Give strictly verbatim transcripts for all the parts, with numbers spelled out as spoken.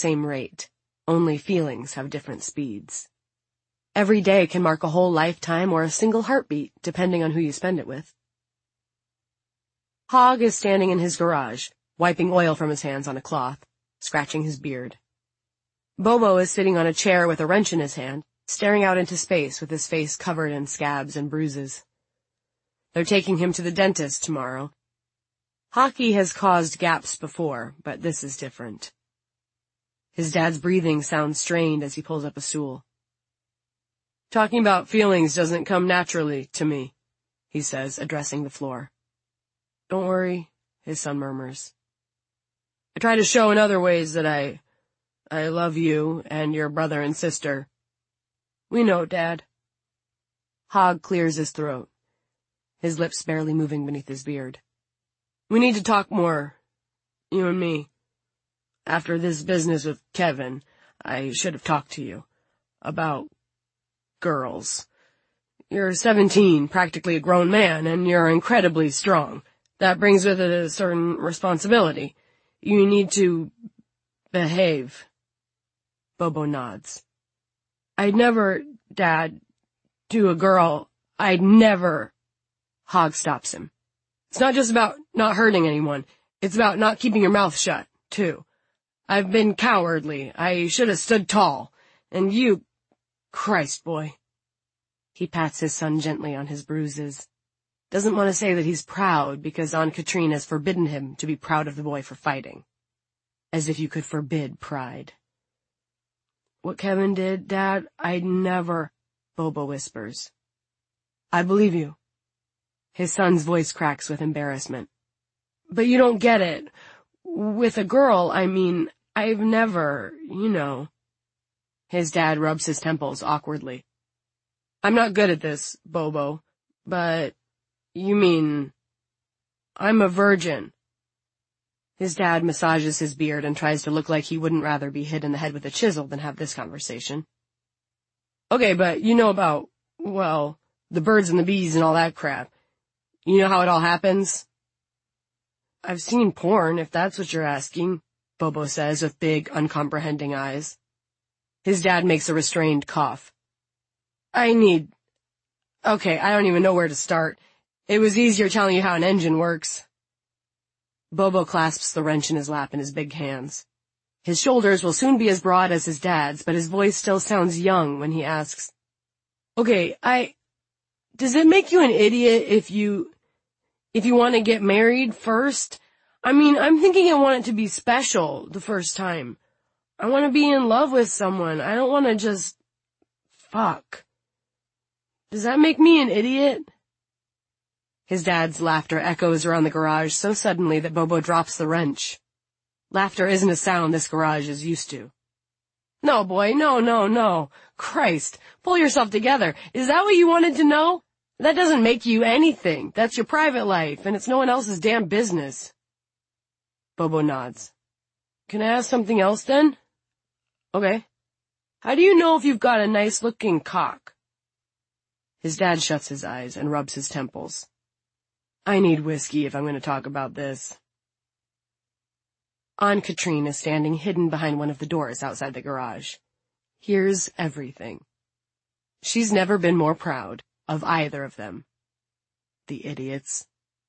same rate. Only feelings have different speeds. Every day can mark a whole lifetime or a single heartbeat, depending on who you spend it with. Hogg is standing in his garage, wiping oil from his hands on a cloth, scratching his beard. Bobo is sitting on a chair with a wrench in his hand, staring out into space with his face covered in scabs and bruises. They're taking him to the dentist tomorrow. Hockey has caused gaps before, but this is different. His dad's breathing sounds strained as he pulls up a stool. Talking about feelings doesn't come naturally to me, he says, addressing the floor. Don't worry, his son murmurs. I try to show in other ways that I, I love you and your brother and sister. We know, Dad. Hogg clears his throat, his lips barely moving beneath his beard. We need to talk more, you and me. After this business with Kevin, I should have talked to you about girls. You're seventeen, practically a grown man, and you're incredibly strong. That brings with it a certain responsibility. You need to behave. Bobo nods. I'd never, Dad, do a girl. I'd never. Hogg stops him. It's not just about not hurting anyone. It's about not keeping your mouth shut, too. I've been cowardly. I should have stood tall. And you, Christ, boy. He pats his son gently on his bruises. Doesn't want to say that he's proud because Aunt Katrine has forbidden him to be proud of the boy for fighting. As if you could forbid pride. What Kevin did, Dad, I'd never, Bobo whispers. I believe you. His son's voice cracks with embarrassment. But you don't get it. With a girl, I mean, I've never, you know. His dad rubs his temples awkwardly. I'm not good at this, Bobo, but you mean, I'm a virgin. His dad massages his beard and tries to look like he wouldn't rather be hit in the head with a chisel than have this conversation. Okay, but you know about, well, the birds and the bees and all that crap. You know how it all happens? I've seen porn, if that's what you're asking, Bobo says with big, uncomprehending eyes. His dad makes a restrained cough. I need... Okay, I don't even know where to start. It was easier telling you how an engine works. Bobo clasps the wrench in his lap in his big hands. His shoulders will soon be as broad as his dad's, but his voice still sounds young when he asks, Okay, I... Does it make you an idiot if you... if you want to get married first? I mean, I'm thinking I want it to be special the first time. I want to be in love with someone. I don't want to just... fuck. Does that make me an idiot? His dad's laughter echoes around the garage so suddenly that Bobo drops the wrench. Laughter isn't a sound this garage is used to. No, boy, no, no, no. Christ, pull yourself together. Is that what you wanted to know? That doesn't make you anything. That's your private life, and it's no one else's damn business. Bobo nods. Can I ask something else, then? Okay. How do you know if you've got a nice-looking cock? His dad shuts his eyes and rubs his temples. I need whiskey if I'm going to talk about this. Aunt Katrine is standing hidden behind one of the doors outside the garage. Here's everything. She's never been more proud of either of them. The idiots.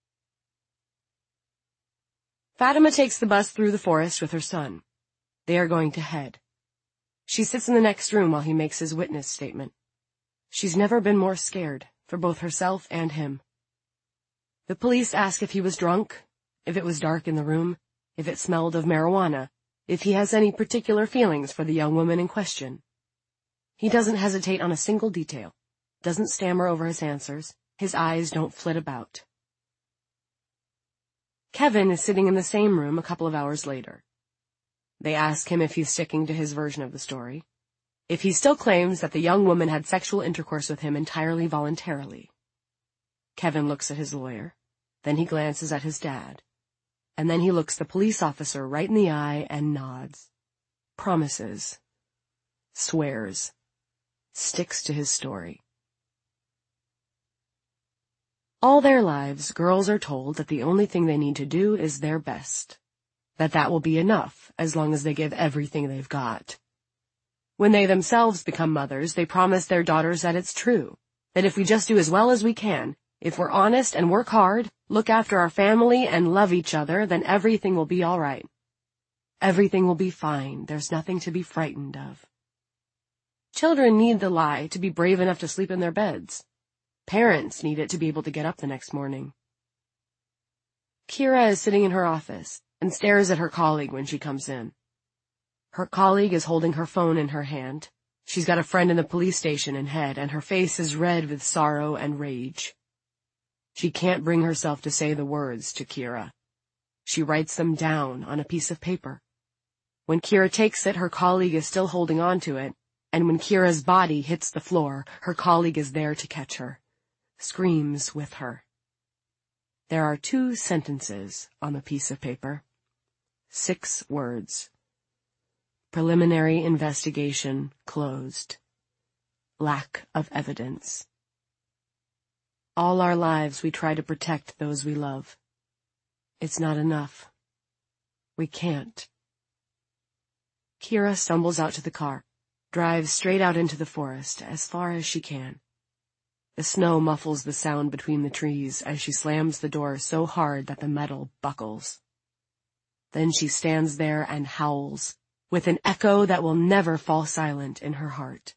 Fatima takes the bus through the forest with her son. They are going to head. She sits in the next room while he makes his witness statement. She's never been more scared, for both herself and him. The police ask if he was drunk, if it was dark in the room, if it smelled of marijuana, if he has any particular feelings for the young woman in question. He doesn't hesitate on a single detail, doesn't stammer over his answers, his eyes don't flit about. Kevin is sitting in the same room a couple of hours later. They ask him if he's sticking to his version of the story, if he still claims that the young woman had sexual intercourse with him entirely voluntarily. Kevin looks at his lawyer, then he glances at his dad, and then he looks the police officer right in the eye and nods, promises, swears, sticks to his story. All their lives, girls are told that the only thing they need to do is their best. that that will be enough as long as they give everything they've got. When they themselves become mothers, they promise their daughters that it's true, that if we just do as well as we can, if we're honest and work hard, look after our family and love each other, then everything will be all right. Everything will be fine. There's nothing to be frightened of. Children need the lie to be brave enough to sleep in their beds. Parents need it to be able to get up the next morning. Kira is sitting in her office and stares at her colleague when she comes in. Her colleague is holding her phone in her hand. She's got a friend in the police station in head, and her face is red with sorrow and rage. She can't bring herself to say the words to Kira. She writes them down on a piece of paper. When Kira takes it, her colleague is still holding on to it, and when Kira's body hits the floor, her colleague is there to catch her, screams with her. There are two sentences on the piece of paper. Six words. Preliminary investigation closed. Lack of evidence. All our lives we try to protect those we love. It's not enough. We can't. Kira stumbles out to the car, drives straight out into the forest as far as she can. The snow muffles the sound between the trees as she slams the door so hard that the metal buckles. Then she stands there and howls, with an echo that will never fall silent in her heart.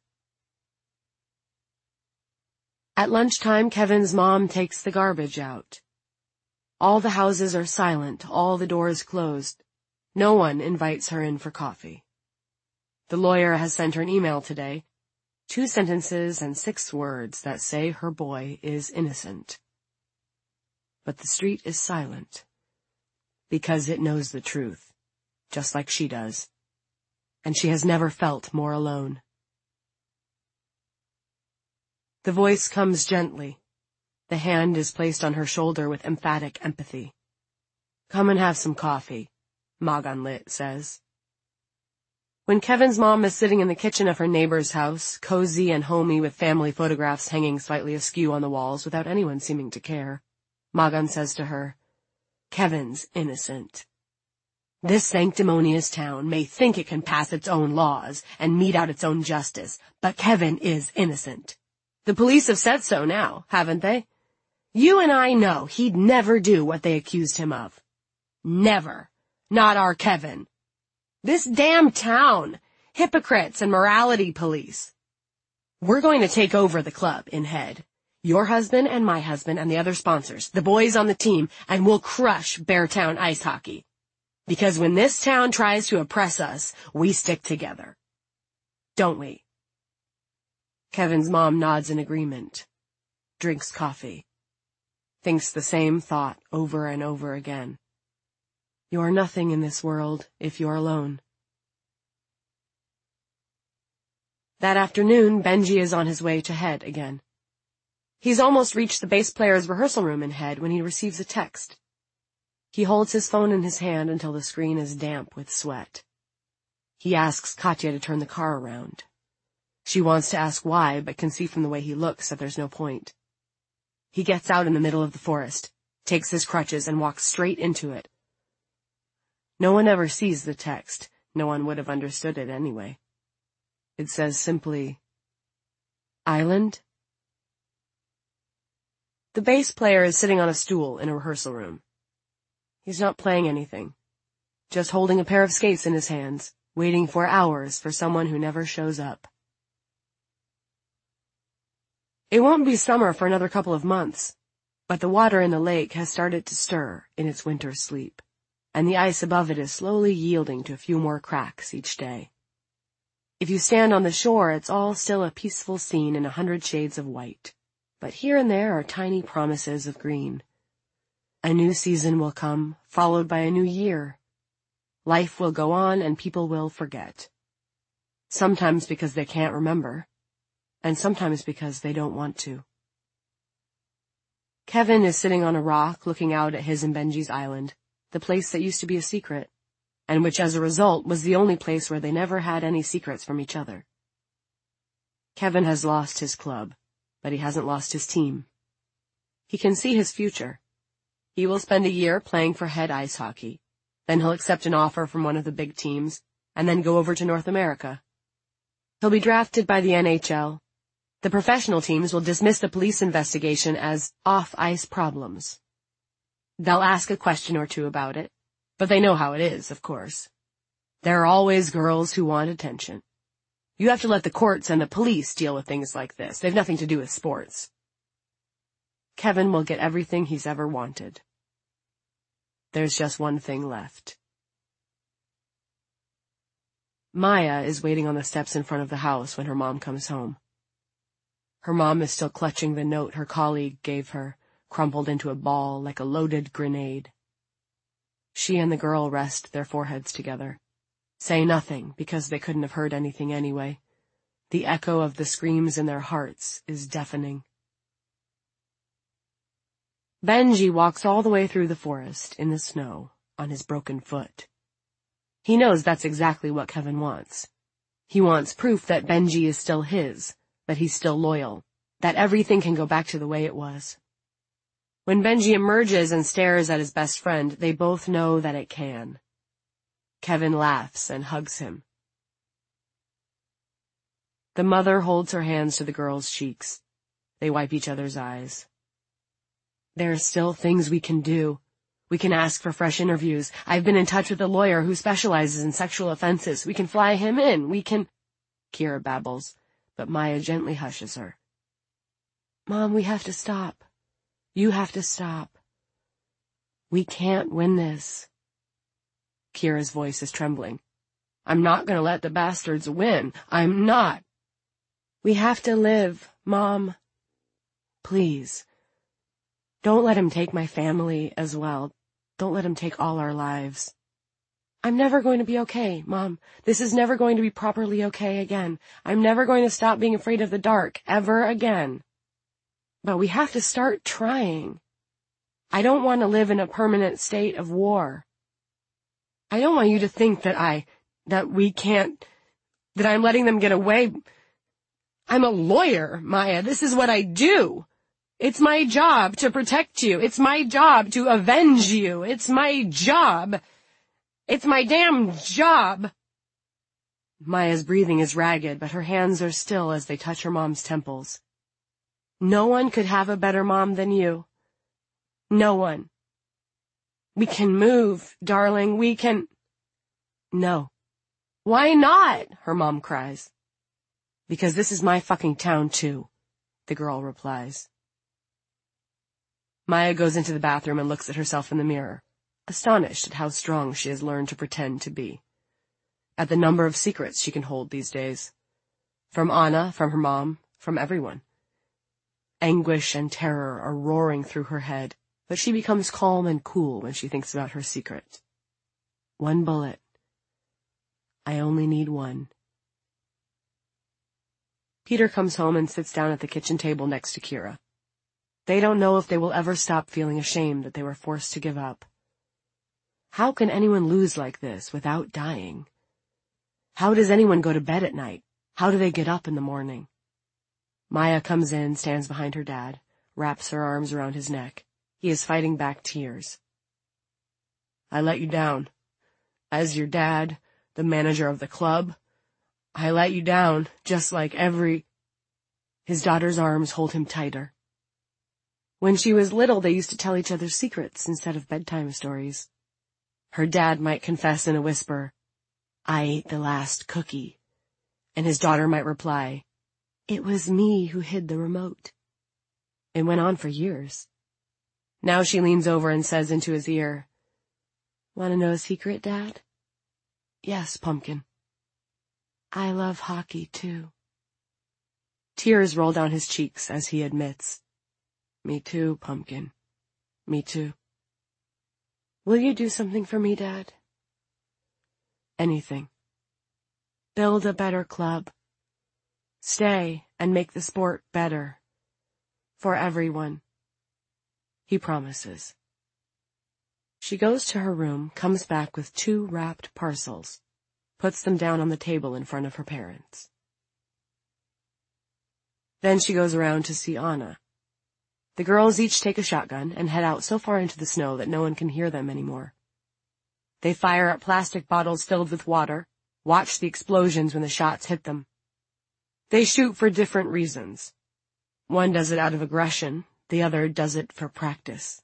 At lunchtime, Kevin's mom takes the garbage out. All the houses are silent, all the doors closed. No one invites her in for coffee. The lawyer has sent her an email today. Two sentences and six words that say her boy is innocent. But the street is silent, because it knows the truth, just like she does, and she has never felt more alone. The voice comes gently. The hand is placed on her shoulder with emphatic empathy. Come and have some coffee, Maganlit says. When Kevin's mom is sitting in the kitchen of her neighbor's house, cozy and homey with family photographs hanging slightly askew on the walls without anyone seeming to care, Magan says to her, Kevin's innocent. This sanctimonious town may think it can pass its own laws and mete out its own justice, but Kevin is innocent. The police have said so now, haven't they? You and I know he'd never do what they accused him of. Never. Not our Kevin. This damn town. Hypocrites and morality police. We're going to take over the club in head. Your husband and my husband and the other sponsors, the boys on the team, and we'll crush Beartown Ice Hockey. Because when this town tries to oppress us, we stick together. Don't we? Kevin's mom nods in agreement, drinks coffee, thinks the same thought over and over again. You're nothing in this world if you're alone. That afternoon, Benji is on his way to Head again. He's almost reached the bass player's rehearsal room in Head when he receives a text. He holds his phone in his hand until the screen is damp with sweat. He asks Katya to turn the car around. She wants to ask why, but can see from the way he looks that there's no point. He gets out in the middle of the forest, takes his crutches, and walks straight into it. No one ever sees the text. No one would have understood it anyway. It says simply, Island? The bass player is sitting on a stool in a rehearsal room. He's not playing anything, just holding a pair of skates in his hands, waiting for hours for someone who never shows up. It won't be summer for another couple of months, but the water in the lake has started to stir in its winter sleep, and the ice above it is slowly yielding to a few more cracks each day. If you stand on the shore, it's all still a peaceful scene in a hundred shades of white, but here and there are tiny promises of green. A new season will come, followed by a new year. Life will go on and people will forget. Sometimes because they can't remember, and sometimes because they don't want to. Kevin is sitting on a rock looking out at his and Benji's island, the place that used to be a secret, and which as a result was the only place where they never had any secrets from each other. Kevin has lost his club, but he hasn't lost his team. He can see his future. He will spend a year playing for Head Ice Hockey, Then he'll accept an offer from one of the big teams, and then go over to North America. He'll be drafted by the N H L. The professional teams will dismiss the police investigation as off-ice problems. They'll ask a question or two about it, but they know how it is, of course. There are always girls who want attention. You have to let the courts and the police deal with things like this. They've nothing to do with sports. Kevin will get everything he's ever wanted. There's just one thing left. Maya is waiting on the steps in front of the house when her mom comes home. Her mom is still clutching the note her colleague gave her, crumpled into a ball like a loaded grenade. She and the girl rest their foreheads together. Say nothing, because they couldn't have heard anything anyway. The echo of the screams in their hearts is deafening. Benji walks all the way through the forest, in the snow, on his broken foot. He knows that's exactly what Kevin wants. He wants proof that Benji is still his, that he's still loyal, that everything can go back to the way it was. When Benji emerges and stares at his best friend, they both know that it can. Kevin laughs and hugs him. The mother holds her hands to the girl's cheeks. They wipe each other's eyes. There are still things we can do. We can ask for fresh interviews. I've been in touch with a lawyer who specializes in sexual offenses. We can fly him in. We can... Kira babbles, but Maya gently hushes her. Mom, we have to stop. You have to stop. We can't win this. Kira's voice is trembling. I'm not going to let the bastards win. I'm not. We have to live, Mom. Please. Don't let him take my family as well. Don't let him take all our lives. I'm never going to be okay, Mom. This is never going to be properly okay again. I'm never going to stop being afraid of the dark, ever again. But we have to start trying. I don't want to live in a permanent state of war. I don't want you to think that I, that we can't, that I'm letting them get away. I'm a lawyer, Maya. This is what I do. It's my job to protect you. It's my job to avenge you. It's my job. It's my damn job. Maya's breathing is ragged, but her hands are still as they touch her mom's temples. No one could have a better mom than you. No one. We can move, darling, we can... No. Why not? Her mom cries. Because this is my fucking town, too, the girl replies. Maya goes into the bathroom and looks at herself in the mirror, astonished at how strong she has learned to pretend to be. At the number of secrets she can hold these days. From Anna, from her mom, from everyone. Anguish and terror are roaring through her head, but she becomes calm and cool when she thinks about her secret. One bullet. I only need one. Peter comes home and sits down at the kitchen table next to Kira. They don't know if they will ever stop feeling ashamed that they were forced to give up. How can anyone lose like this without dying? How does anyone go to bed at night? How do they get up in the morning? Maya comes in, stands behind her dad, wraps her arms around his neck. He is fighting back tears. I let you down. As your dad, the manager of the club, I let you down, just like every... His daughter's arms hold him tighter. When she was little, they used to tell each other secrets instead of bedtime stories. Her dad might confess in a whisper, I ate the last cookie, and his daughter might reply, it was me who hid the remote. It went on for years. Now she leans over and says into his ear, Want to know a secret, Dad? Yes, Pumpkin. I love hockey, too. Tears roll down his cheeks as he admits, Me too, Pumpkin. Me too. Will you do something for me, Dad? Anything. Build a better club. Stay and make the sport better. For everyone. He promises. She goes to her room, comes back with two wrapped parcels, puts them down on the table in front of her parents. Then she goes around to see Anna. The girls each take a shotgun and head out so far into the snow that no one can hear them anymore. They fire at plastic bottles filled with water, watch the explosions when the shots hit them. They shoot for different reasons. One does it out of aggression, the other does it for practice.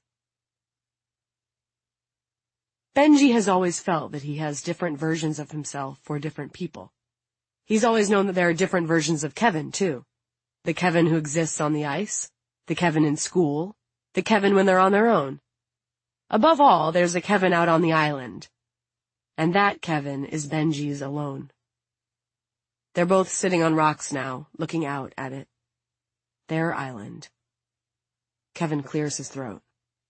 Benji has always felt that he has different versions of himself for different people. He's always known that there are different versions of Kevin, too. The Kevin who exists on the ice, the Kevin in school, the Kevin when they're on their own. Above all, there's a Kevin out on the island. And that Kevin is Benji's alone. They're both sitting on rocks now, looking out at it. Their island. Kevin clears his throat.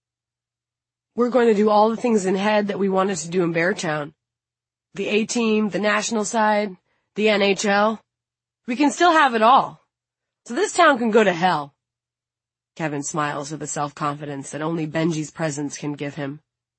We're going to do all the things in Head that we wanted to do in Beartown. The A-team, the national side, the N H L. We can still have it all. So this town can go to hell. Kevin smiles with the self-confidence that only Benji's presence can give him.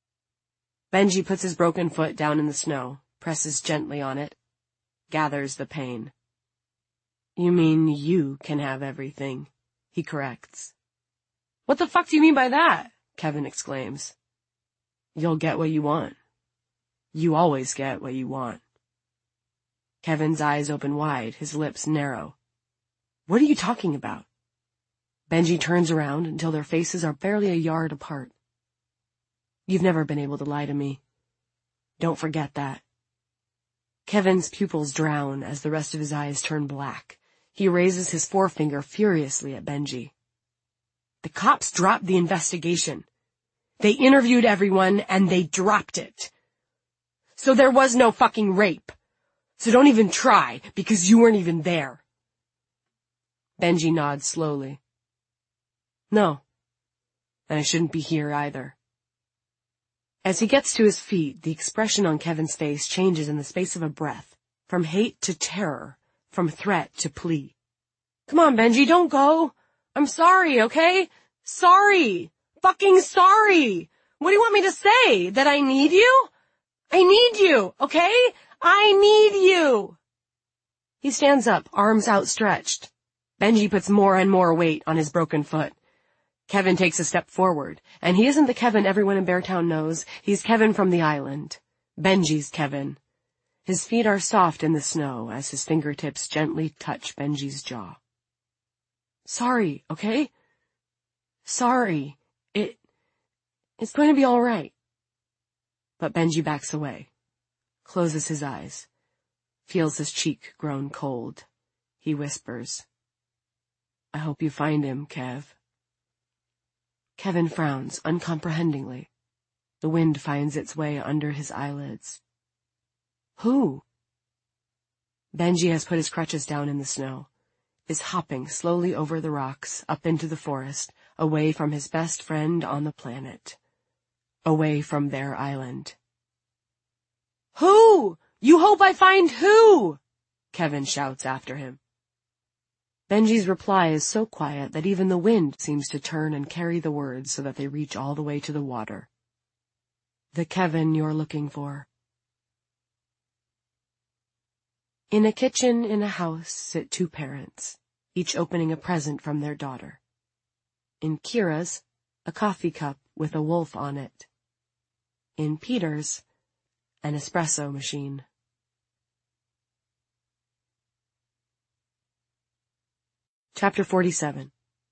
Benji puts his broken foot down in the snow, presses gently on it, gathers the pain. You mean you can have everything, he corrects. What the fuck do you mean by that? Kevin exclaims. You'll get what you want. You always get what you want. Kevin's eyes open wide, his lips narrow. What are you talking about? Benji turns around until their faces are barely a yard apart. You've never been able to lie to me. Don't forget that. Kevin's pupils drown as the rest of his eyes turn black. He raises his forefinger furiously at Benji. The cops dropped the investigation. They interviewed everyone and they dropped it. So there was no fucking rape. So don't even try, because you weren't even there. Benji nods slowly. No. And I shouldn't be here either. As he gets to his feet, the expression on Kevin's face changes in the space of a breath, from hate to terror, from threat to plea. Come on, Benji, don't go. I'm sorry, okay? Sorry. Fucking sorry. What do you want me to say? That I need you? I need you, okay? I need you. He stands up, arms outstretched. Benji puts more and more weight on his broken foot. Kevin takes a step forward, and he isn't the Kevin everyone in Beartown knows. He's Kevin from the island. Benji's Kevin. His feet are soft in the snow as his fingertips gently touch Benji's jaw. Sorry, okay? Sorry. It... It's going to be all right. But Benji backs away, closes his eyes, feels his cheek grown cold. He whispers, I hope you find him, Kev. Kevin frowns uncomprehendingly. The wind finds its way under his eyelids. Who? Benji has put his crutches down in the snow, is hopping slowly over the rocks, up into the forest, away from his best friend on the planet. Away from their island. Who? You hope I find who? Kevin shouts after him. Benji's reply is so quiet that even the wind seems to turn and carry the words so that they reach all the way to the water. The Kevin you're looking for. In a kitchen in a house sit two parents, each opening a present from their daughter. In Kira's, a coffee cup with a wolf on it. In Peter's, an espresso machine. Chapter forty-seven.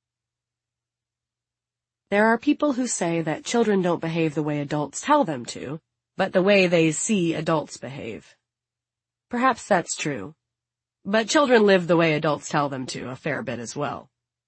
There are people who say that children don't behave the way adults tell them to, but the way they see adults behave. Perhaps that's true, but children live the way adults tell them to a fair bit as well.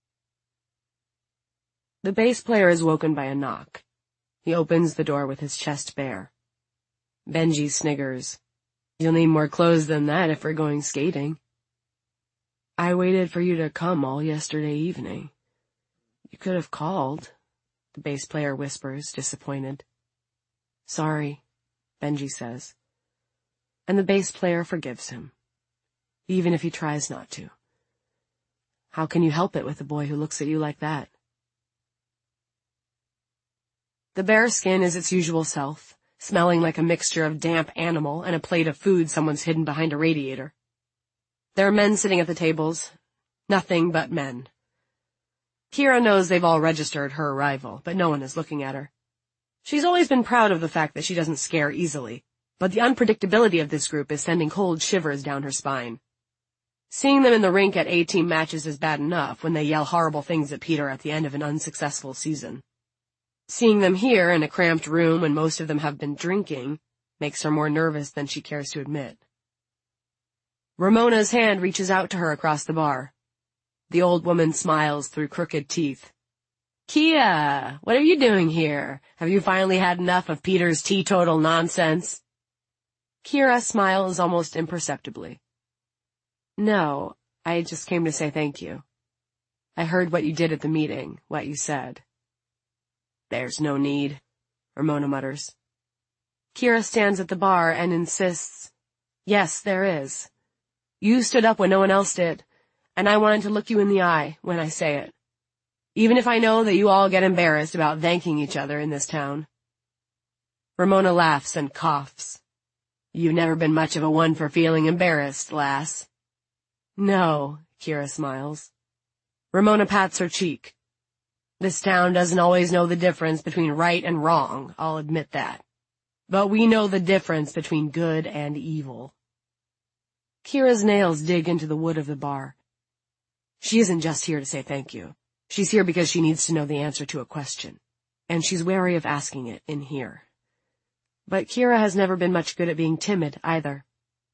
The bass player is woken by a knock. He opens the door with his chest bare. Benji sniggers. You'll need more clothes than that if we're going skating. I waited for you to come all yesterday evening. You could have called, the bass player whispers, disappointed. Sorry, Benji says. And the bass player forgives him, even if he tries not to. How can you help it with a boy who looks at you like that? The bare skin is its usual self, smelling like a mixture of damp animal and a plate of food someone's hidden behind a radiator. There are men sitting at the tables. Nothing but men. Kira knows they've all registered her arrival, but no one is looking at her. She's always been proud of the fact that she doesn't scare easily, but the unpredictability of this group is sending cold shivers down her spine. Seeing them in the rink at A-team matches is bad enough when they yell horrible things at Peter at the end of an unsuccessful season. Seeing them here in a cramped room when most of them have been drinking makes her more nervous than she cares to admit. Ramona's hand reaches out to her across the bar. The old woman smiles through crooked teeth. Kia, what are you doing here? Have you finally had enough of Peter's teetotal nonsense? Kira smiles almost imperceptibly. No, I just came to say thank you. I heard what you did at the meeting, what you said. There's no need, Ramona mutters. Kira stands at the bar and insists, yes, there is. You stood up when no one else did, and I wanted to look you in the eye when I say it. Even if I know that you all get embarrassed about thanking each other in this town. Ramona laughs and coughs. You've never been much of a one for feeling embarrassed, lass. No, Kira smiles. Ramona pats her cheek. This town doesn't always know the difference between right and wrong, I'll admit that. But we know the difference between good and evil. Kira's nails dig into the wood of the bar. She isn't just here to say thank you. She's here because she needs to know the answer to a question, and she's wary of asking it in here. But Kira has never been much good at being timid, either.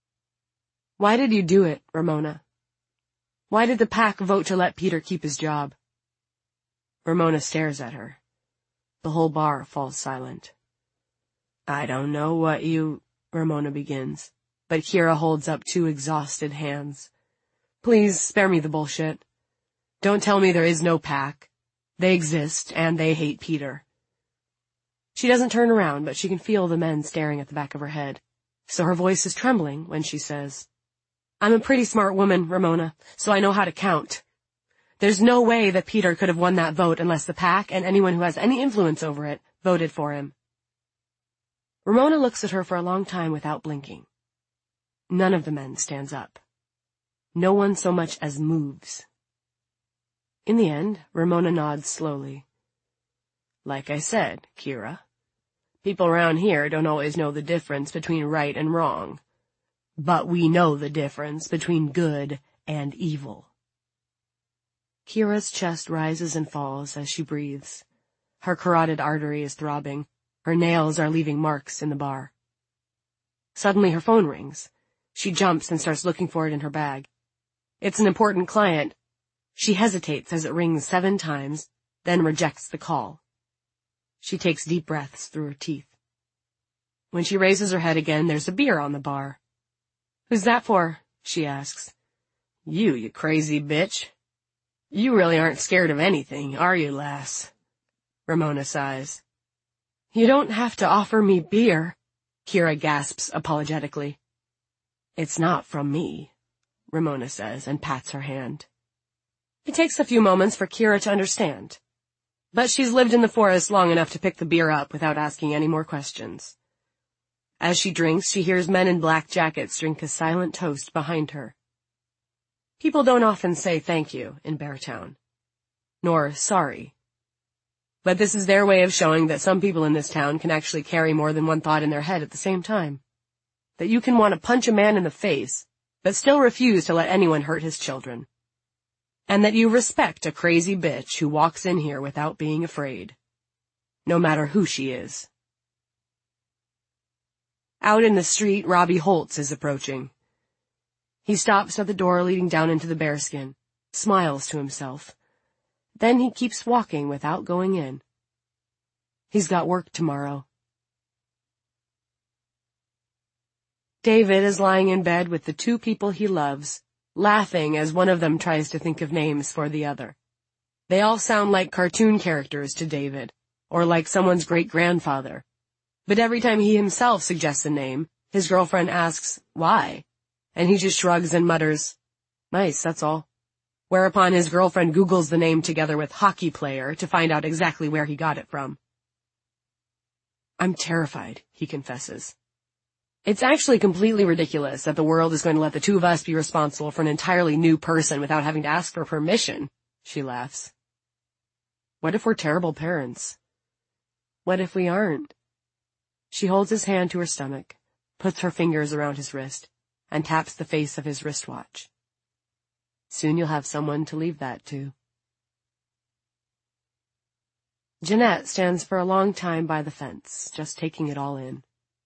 Why did you do it, Ramona? Why did the pack vote to let Peter keep his job? Ramona stares at her. The whole bar falls silent. I don't know what you... Ramona begins, but Kira holds up two exhausted hands. Please spare me the bullshit. Don't tell me there is no pack. They exist, and they hate Peter. She doesn't turn around, but she can feel the men staring at the back of her head, so her voice is trembling when she says, I'm a pretty smart woman, Ramona, so I know how to count. There's no way that Peter could have won that vote unless the pack and anyone who has any influence over it voted for him. Ramona looks at her for a long time without blinking. None of the men stands up. No one so much as moves. In the end, Ramona nods slowly. Like I said, Kira, people around here don't always know the difference between right and wrong. But we know the difference between good and evil. Kira's chest rises and falls as she breathes. Her carotid artery is throbbing. Her nails are leaving marks in the bar. Suddenly her phone rings. She jumps and starts looking for it in her bag. It's an important client. She hesitates as it rings seven times, then rejects the call. She takes deep breaths through her teeth. When she raises her head again, there's a beer on the bar. Who's that for? She asks. You, you crazy bitch. You really aren't scared of anything, are you, lass? Ramona sighs. You don't have to offer me beer, Kira gasps apologetically. It's not from me, Ramona says and pats her hand. It takes a few moments for Kira to understand, but she's lived in the forest long enough to pick the beer up without asking any more questions. As she drinks, she hears men in black jackets drink a silent toast behind her. People don't often say thank you in Beartown, nor sorry. But this is their way of showing that some people in this town can actually carry more than one thought in their head at the same time. That you can want to punch a man in the face, but still refuse to let anyone hurt his children. And that you respect a crazy bitch who walks in here without being afraid, no matter who she is. Out in the street, Robbie Holtz is approaching. He stops at the door leading down into the bearskin, smiles to himself. Then he keeps walking without going in. He's got work tomorrow. David is lying in bed with the two people he loves, laughing as one of them tries to think of names for the other. They all sound like cartoon characters to David, or like someone's great-grandfather. But every time he himself suggests a name, his girlfriend asks, why? And he just shrugs and mutters, nice, that's all. Whereupon his girlfriend Googles the name together with hockey player to find out exactly where he got it from. I'm terrified, he confesses. It's actually completely ridiculous that the world is going to let the two of us be responsible for an entirely new person without having to ask for permission, she laughs. What if we're terrible parents? What if we aren't? She holds his hand to her stomach, puts her fingers around his wrist, and taps the face of his wristwatch. Soon you'll have someone to leave that to. Jeanette stands for a long time by the fence, just taking it all in.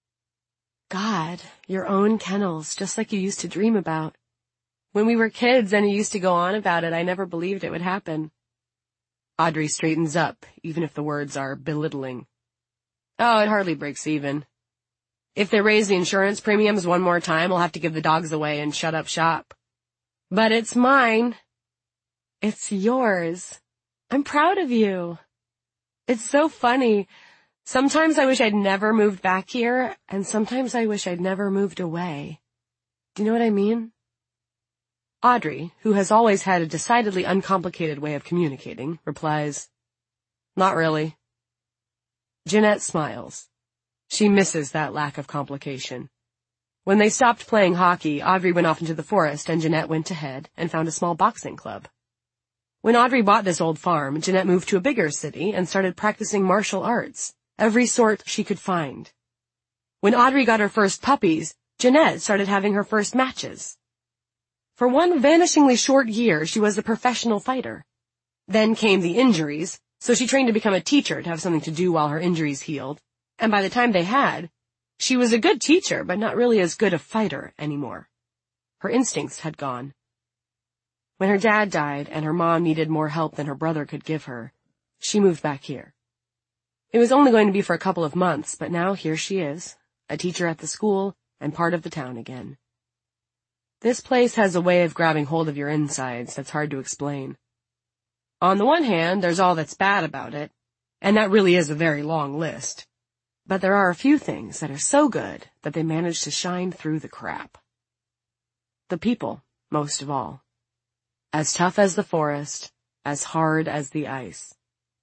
God, your own kennels, just like you used to dream about. When we were kids and you used to go on about it, I never believed it would happen. Audrey straightens up, even if the words are belittling. Oh, it hardly breaks even. If they raise the insurance premiums one more time, we'll have to give the dogs away and shut up shop. But it's mine. It's yours. I'm proud of you. It's so funny. Sometimes I wish I'd never moved back here, and sometimes I wish I'd never moved away. Do you know what I mean? Audrey, who has always had a decidedly uncomplicated way of communicating, replies, Not really. Jeanette smiles. She misses that lack of complication. When they stopped playing hockey, Audrey went off into the forest and Jeanette went ahead and found a small boxing club. When Audrey bought this old farm, Jeanette moved to a bigger city and started practicing martial arts, every sort she could find. When Audrey got her first puppies, Jeanette started having her first matches. For one vanishingly short year, she was a professional fighter. Then came the injuries, so she trained to become a teacher to have something to do while her injuries healed. And by the time they had, she was a good teacher, but not really as good a fighter anymore. Her instincts had gone. When her dad died and her mom needed more help than her brother could give her, she moved back here. It was only going to be for a couple of months, but now here she is, a teacher at the school and part of the town again. This place has a way of grabbing hold of your insides that's hard to explain. On the one hand, there's all that's bad about it, and that really is a very long list. But there are a few things that are so good that they manage to shine through the crap. The people, most of all. As tough as the forest, as hard as the ice.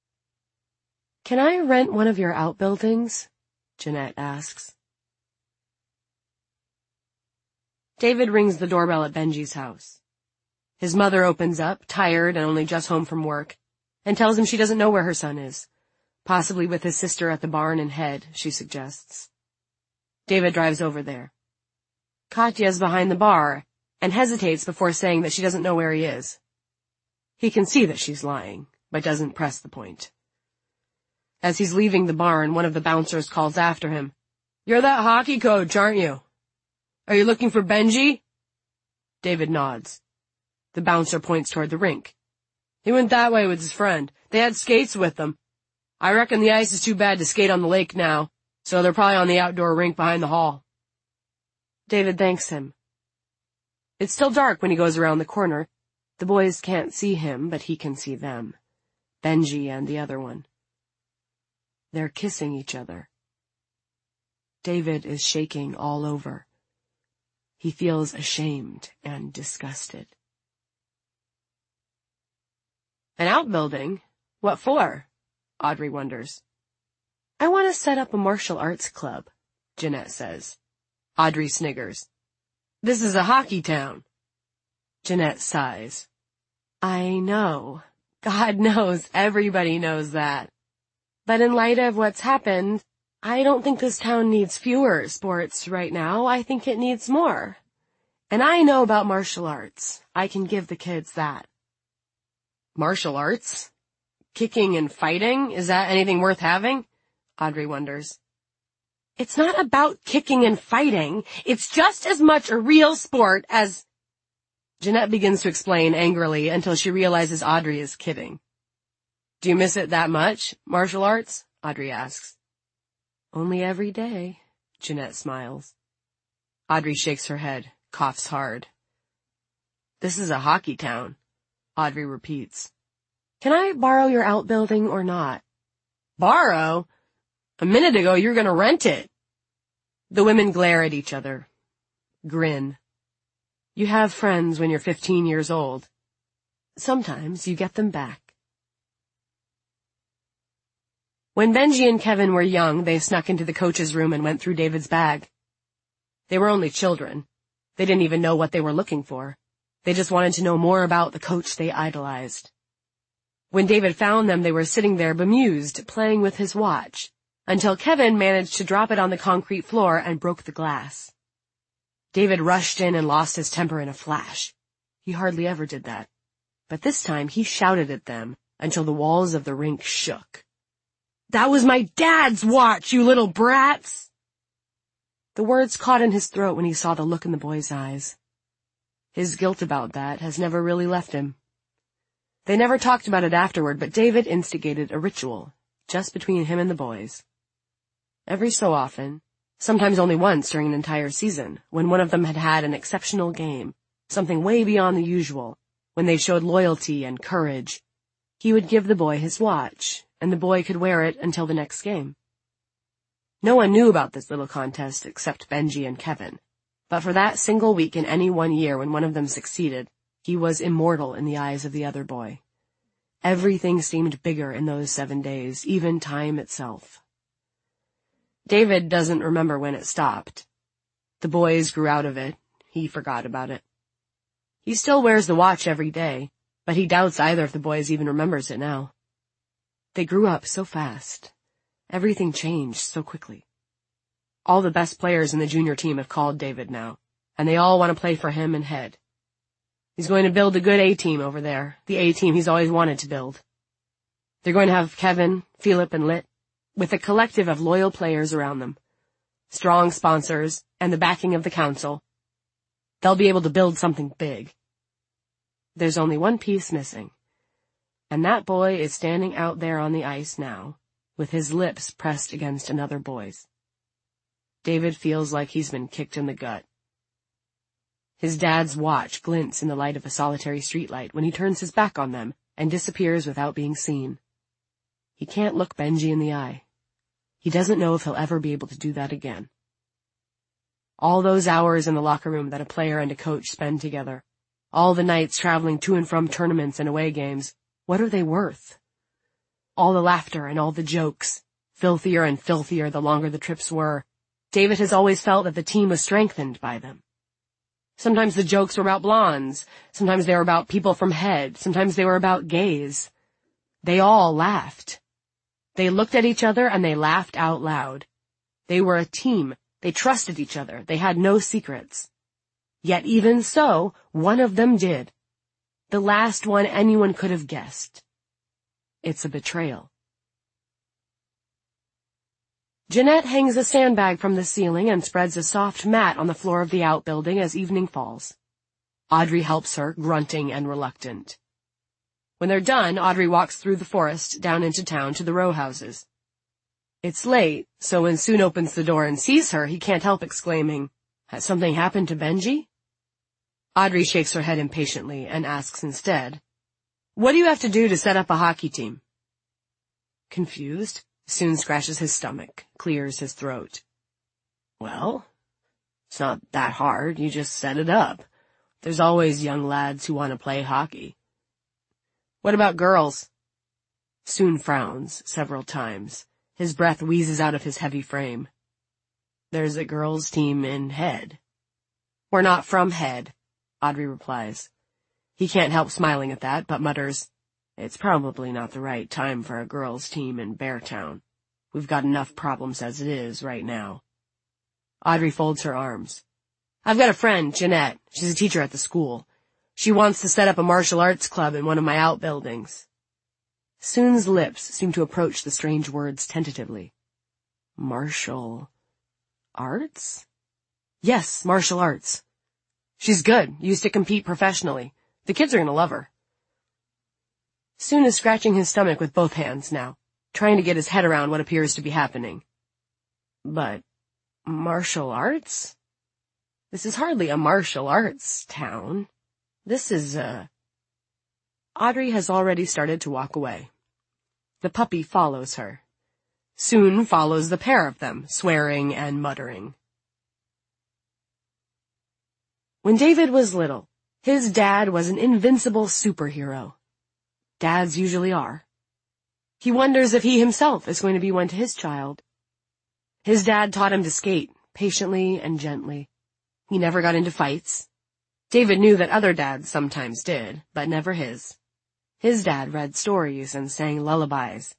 Can I rent one of your outbuildings? Jeanette asks. David rings the doorbell at Benji's house. His mother opens up, tired and only just home from work, and tells him she doesn't know where her son is. Possibly with his sister at the barn and Head, she suggests. David drives over there. Katya's behind the bar and hesitates before saying that she doesn't know where he is. He can see that she's lying, but doesn't press the point. As he's leaving the barn, one of the bouncers calls after him. You're that hockey coach, aren't you? Are you looking for Benji? David nods. The bouncer points toward the rink. He went that way with his friend. They had skates with them. I reckon the ice is too bad to skate on the lake now, so they're probably on the outdoor rink behind the hall. David thanks him. It's still dark when he goes around the corner. The boys can't see him, but he can see them. Benji and the other one. They're kissing each other. David is shaking all over. He feels ashamed and disgusted. An outbuilding? What for? Audrey wonders. I want to set up a martial arts club, Jeanette says. Audrey sniggers. This is a hockey town. Jeanette sighs. I know. God knows, everybody knows that. But in light of what's happened, I don't think this town needs fewer sports right now. I think it needs more. And I know about martial arts. I can give the kids that. Martial arts? Kicking and fighting? Is that anything worth having? Audrey wonders. It's not about kicking and fighting. It's just as much a real sport as... Jeanette begins to explain angrily until she realizes Audrey is kidding. Do you miss it that much, martial arts? Audrey asks. Only every day, Jeanette smiles. Audrey shakes her head, coughs hard. This is a hockey town, Audrey repeats. Can I borrow your outbuilding or not? Borrow? A minute ago you were going to rent it. The women glare at each other. Grin. You have friends when you're fifteen years old. Sometimes you get them back. When Benji and Kevin were young, they snuck into the coach's room and went through David's bag. They were only children. They didn't even know what they were looking for. They just wanted to know more about the coach they idolized. When David found them, they were sitting there bemused, playing with his watch, until Kevin managed to drop it on the concrete floor and broke the glass. David rushed in and lost his temper in a flash. He hardly ever did that. But this time he shouted at them until the walls of the rink shook. "That was my dad's watch, you little brats!" The words caught in his throat when he saw the look in the boy's eyes. His guilt about that has never really left him. They never talked about it afterward, but David instigated a ritual, just between him and the boys. Every so often, sometimes only once during an entire season, when one of them had had an exceptional game, something way beyond the usual, when they showed loyalty and courage, he would give the boy his watch, and the boy could wear it until the next game. No one knew about this little contest except Benji and Kevin, but for that single week in any one year when one of them succeeded, he was immortal in the eyes of the other boy. Everything seemed bigger in those seven days, even time itself. David doesn't remember when it stopped. The boys grew out of it. He forgot about it. He still wears the watch every day, but he doubts either of the boys even remembers it now. They grew up so fast. Everything changed so quickly. All the best players in the junior team have called David now, and they all want to play for him and Head. He's going to build a good A-team over there, the A-team he's always wanted to build. They're going to have Kevin, Philip, and Lit, with a collective of loyal players around them, strong sponsors, and the backing of the council. They'll be able to build something big. There's only one piece missing, and that boy is standing out there on the ice now, with his lips pressed against another boy's. David feels like he's been kicked in the gut. His dad's watch glints in the light of a solitary streetlight when he turns his back on them and disappears without being seen. He can't look Benji in the eye. He doesn't know if he'll ever be able to do that again. All those hours in the locker room that a player and a coach spend together, all the nights traveling to and from tournaments and away games, what are they worth? All the laughter and all the jokes, filthier and filthier the longer the trips were, David has always felt that the team was strengthened by them. Sometimes the jokes were about blondes, sometimes they were about people from Head, sometimes they were about gays. They all laughed. They looked at each other and they laughed out loud. They were a team. They trusted each other. They had no secrets. Yet even so, one of them did. The last one anyone could have guessed. It's a betrayal. Jeanette hangs a sandbag from the ceiling and spreads a soft mat on the floor of the outbuilding as evening falls. Audrey helps her, grunting and reluctant. When they're done, Audrey walks through the forest down into town to the row houses. It's late, so when Soon opens the door and sees her, he can't help exclaiming, "Has something happened to Benji?" Audrey shakes her head impatiently and asks instead, "What do you have to do to set up a hockey team?" Confused, Soon scratches his stomach, clears his throat. "Well, it's not that hard. You just set it up. There's always young lads who want to play hockey." "What about girls?" Soon frowns several times. His breath wheezes out of his heavy frame. "There's a girls' team in Head." "We're not from Head," Audrey replies. He can't help smiling at that, but mutters, "It's probably not the right time for a girls' team in Beartown. We've got enough problems as it is right now." Audrey folds her arms. "I've got a friend, Jeanette. She's a teacher at the school. She wants to set up a martial arts club in one of my outbuildings." Soon's lips seem to approach the strange words tentatively. "Martial arts?" "Yes, martial arts. She's good, used to compete professionally. The kids are gonna love her." Soon is scratching his stomach with both hands now, trying to get his head around what appears to be happening. "But martial arts? This is hardly a martial arts town. This is a..." Audrey has already started to walk away. The puppy follows her. Soon follows the pair of them, swearing and muttering. When David was little, his dad was an invincible superhero. Dads usually are. He wonders if he himself is going to be one to his child. His dad taught him to skate, patiently and gently. He never got into fights. David knew that other dads sometimes did, but never his. His dad read stories and sang lullabies.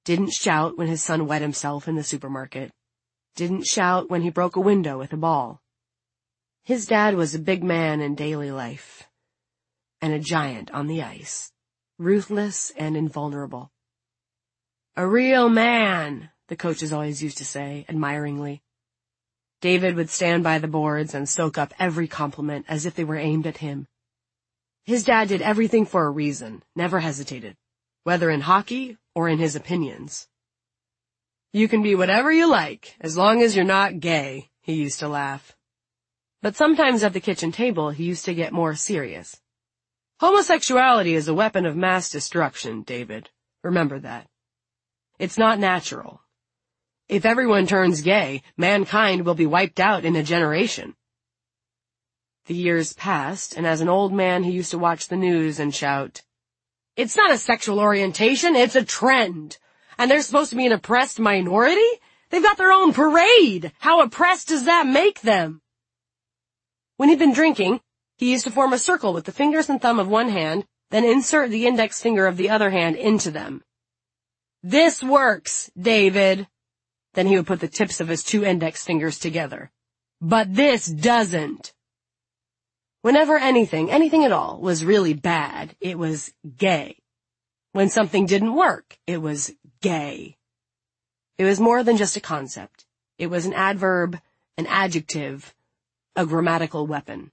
Didn't shout when his son wet himself in the supermarket. Didn't shout when he broke a window with a ball. His dad was a big man in daily life, and a giant on the ice, ruthless and invulnerable. A real man, the coaches always used to say, admiringly. David would stand by the boards and soak up every compliment as if they were aimed at him. His dad did everything for a reason, never hesitated, whether in hockey or in his opinions. You can be whatever you like, as long as you're not gay, he used to laugh. But sometimes at the kitchen table he used to get more serious. Homosexuality is a weapon of mass destruction, David. Remember that. It's not natural. If everyone turns gay, mankind will be wiped out in a generation. The years passed, and as an old man he used to watch the news and shout, "It's not a sexual orientation, it's a trend. And they're supposed to be an oppressed minority? They've got their own parade. How oppressed does that make them?" When he'd been drinking, he used to form a circle with the fingers and thumb of one hand, then insert the index finger of the other hand into them. "This works, David." Then he would put the tips of his two index fingers together. "But this doesn't." Whenever anything, anything at all, was really bad, it was gay. When something didn't work, it was gay. It was more than just a concept. It was an adverb, an adjective, a grammatical weapon.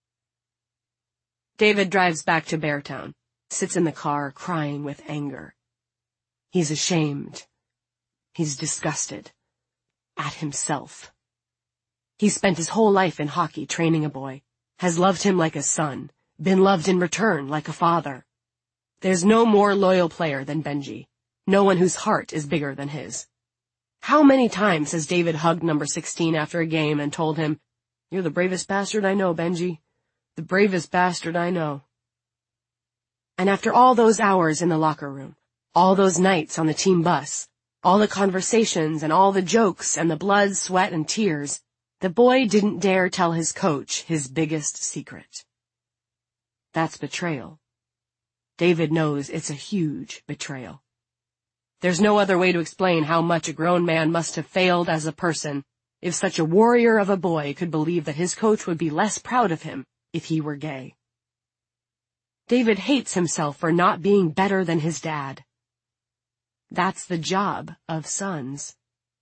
David drives back to Beartown, sits in the car crying with anger. He's ashamed. He's disgusted. At himself. He spent his whole life in hockey training a boy, has loved him like a son, been loved in return like a father. There's no more loyal player than Benji, no one whose heart is bigger than his. How many times has David hugged number sixteen after a game and told him, "You're the bravest bastard I know, Benji. The bravest bastard I know." And after all those hours in the locker room, all those nights on the team bus, all the conversations and all the jokes and the blood, sweat, and tears, the boy didn't dare tell his coach his biggest secret. That's betrayal. David knows it's a huge betrayal. There's no other way to explain how much a grown man must have failed as a person if such a warrior of a boy could believe that his coach would be less proud of him if he were gay. David hates himself for not being better than his dad. That's the job of sons.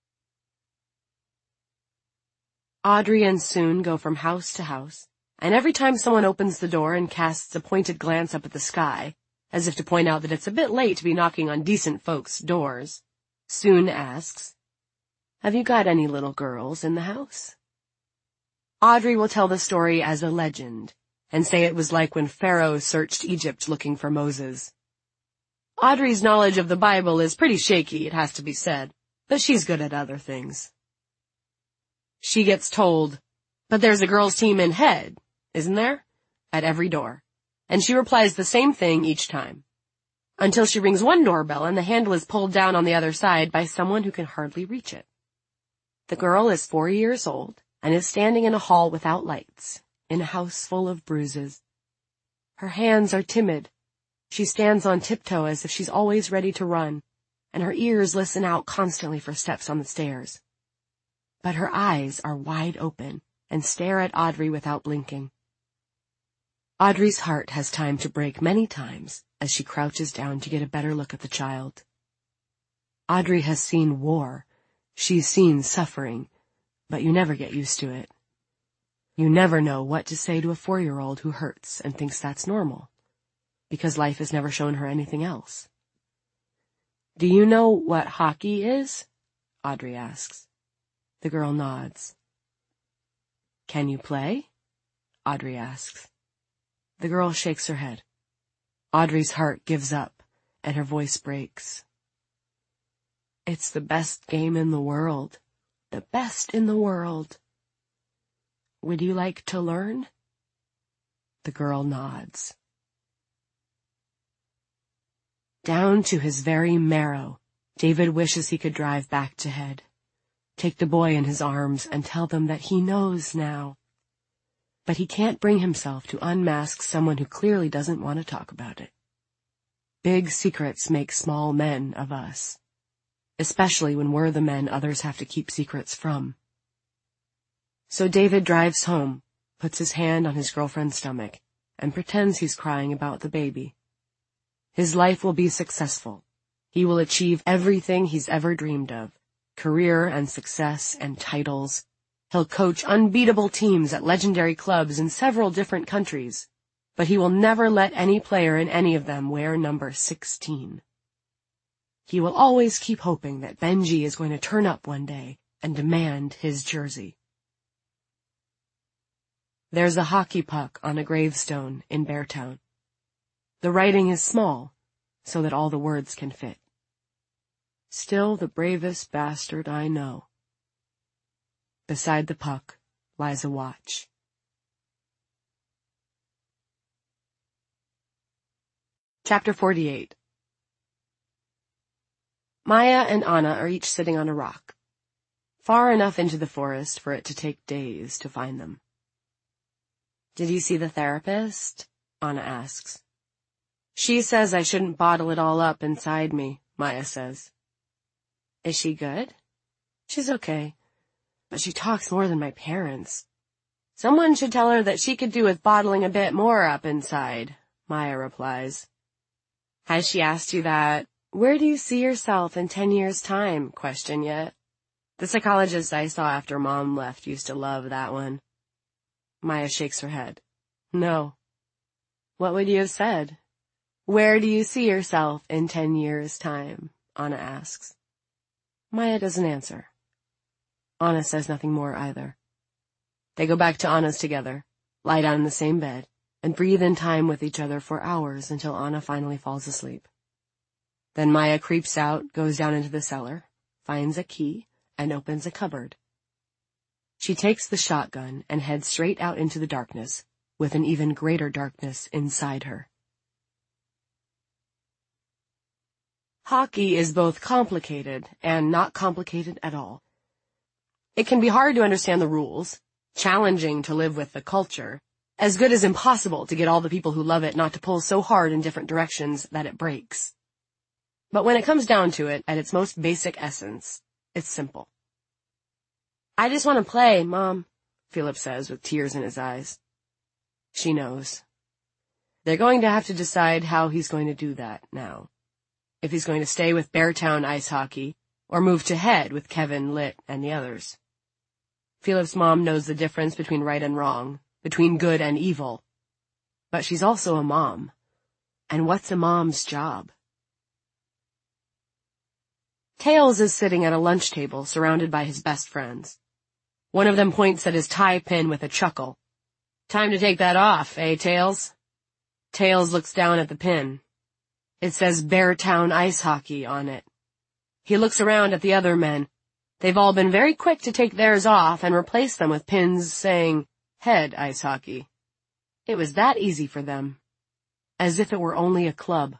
Audrey and Soon go from house to house, and every time someone opens the door and casts a pointed glance up at the sky, as if to point out that it's a bit late to be knocking on decent folks' doors, Soon asks, "Have you got any little girls in the house?" Audrey will tell the story as a legend, and say it was like when Pharaoh searched Egypt looking for Moses. Audrey's knowledge of the Bible is pretty shaky, it has to be said, but she's good at other things. She gets told, "But there's a girls' team in Head, isn't there?" at every door, and she replies the same thing each time, until she rings one doorbell and the handle is pulled down on the other side by someone who can hardly reach it. The girl is four years old and is standing in a hall without lights, in a house full of bruises. Her hands are timid. She stands on tiptoe as if she's always ready to run, and her ears listen out constantly for steps on the stairs. But her eyes are wide open and stare at Audrey without blinking. Audrey's heart has time to break many times as she crouches down to get a better look at the child. Audrey has seen war. She's seen suffering, but you never get used to it. You never know what to say to a four-year-old who hurts and thinks that's normal, because life has never shown her anything else. "Do you know what hockey is?" Audrey asks. The girl nods. "Can you play?" Audrey asks. The girl shakes her head. Audrey's heart gives up, and her voice breaks. "It's the best game in the world. The best in the world. Would you like to learn?" The girl nods. Down to his very marrow, David wishes he could drive back to Head, take the boy in his arms and tell them that he knows now. But he can't bring himself to unmask someone who clearly doesn't want to talk about it. Big secrets make small men of us. especially when we're the men others have to keep secrets from. So David drives home, puts his hand on his girlfriend's stomach, and pretends he's crying about the baby. His life will be successful. He will achieve everything he's ever dreamed of, career and success and titles. He'll coach unbeatable teams at legendary clubs in several different countries, but he will never let any player in any of them wear number sixteen. He will always keep hoping that Benji is going to turn up one day and demand his jersey. There's a hockey puck on a gravestone in Beartown. The writing is small, so that all the words can fit. Still the bravest bastard I know. Beside the puck lies a watch. Chapter forty-eight. Maya and Anna are each sitting on a rock, far enough into the forest for it to take days to find them. "Did you see the therapist?" Anna asks. "She says I shouldn't bottle it all up inside me," Maya says. "Is she good?" "She's okay, but she talks more than my parents." "Someone should tell her that she could do with bottling a bit more up inside," Maya replies. "Has she asked you that, 'Where do you see yourself in ten years' time?' question yet? The psychologist I saw after Mom left used to love that one." Maya shakes her head. "No." "What would you have said?" "Where do you see yourself in ten years' time?" Anna asks. Maya doesn't answer. Anna says nothing more either. They go back to Anna's together, lie down in the same bed, and breathe in time with each other for hours until Anna finally falls asleep. Then Maya creeps out, goes down into the cellar, finds a key, and opens a cupboard. She takes the shotgun and heads straight out into the darkness, with an even greater darkness inside her. Hockey is both complicated and not complicated at all. It can be hard to understand the rules, challenging to live with the culture, as good as impossible to get all the people who love it not to pull so hard in different directions that it breaks. But when it comes down to it, at its most basic essence, it's simple. "I just want to play, Mom," Philip says with tears in his eyes. She knows. They're going to have to decide how he's going to do that now. If he's going to stay with Beartown Ice Hockey, or move to Head with Kevin, Lit, and the others. Philip's mom knows the difference between right and wrong, between good and evil. But she's also a mom. And what's a mom's job? Tails is sitting at a lunch table surrounded by his best friends. One of them points at his tie pin with a chuckle. "Time to take that off, eh, Tails?" Tails looks down at the pin. It says Beartown Ice Hockey on it. He looks around at the other men. They've all been very quick to take theirs off and replace them with pins saying Head Ice Hockey. It was that easy for them. As if it were only a club.